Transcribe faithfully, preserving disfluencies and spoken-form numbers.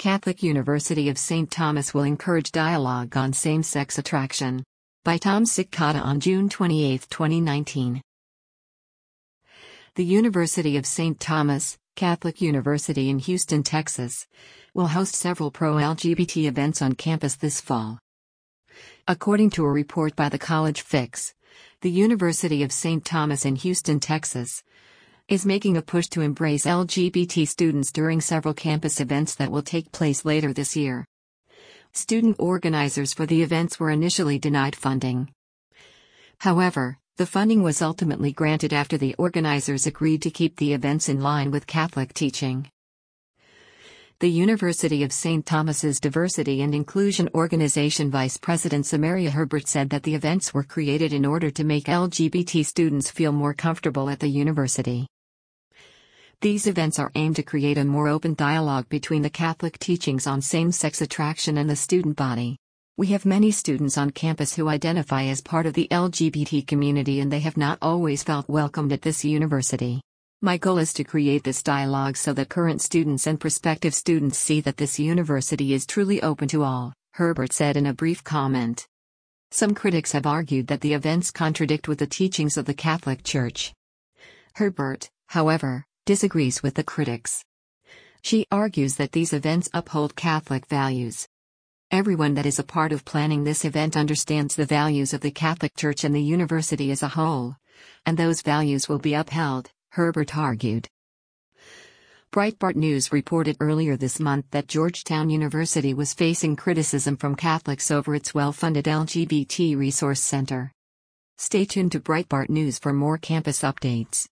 Catholic University of Saint Thomas will encourage dialogue on same-sex attraction. By Tom Sikkata on June twenty-eighth, twenty nineteen. The University of Saint Thomas, Catholic University in Houston, Texas, will host several pro-L G B T events on campus this fall. According to a report by the College Fix, the University of Saint Thomas in Houston, Texas, is making a push to embrace L G B T students during several campus events that will take place later this year. Student organizers for the events were initially denied funding. However, the funding was ultimately granted after the organizers agreed to keep the events in line with Catholic teaching. The University of Saint Thomas's Diversity and Inclusion Organization Vice President Samaria Herbert said that the events were created in order to make L G B T students feel more comfortable at the university. These events are aimed to create a more open dialogue between the Catholic teachings on same-sex attraction and the student body. We have many students on campus who identify as part of the L G B T community, and they have not always felt welcomed at this university. My goal is to create this dialogue so that current students and prospective students see that this university is truly open to all, Herbert said in a brief comment. Some critics have argued that the events contradict with the teachings of the Catholic Church. Herbert, however, disagrees with the critics. She argues that these events uphold Catholic values. Everyone that is a part of planning this event understands the values of the Catholic Church and the university as a whole, and those values will be upheld, Herbert argued. Breitbart News reported earlier this month that Georgetown University was facing criticism from Catholics over its well-funded L G B T Resource Center. Stay tuned to Breitbart News for more campus updates.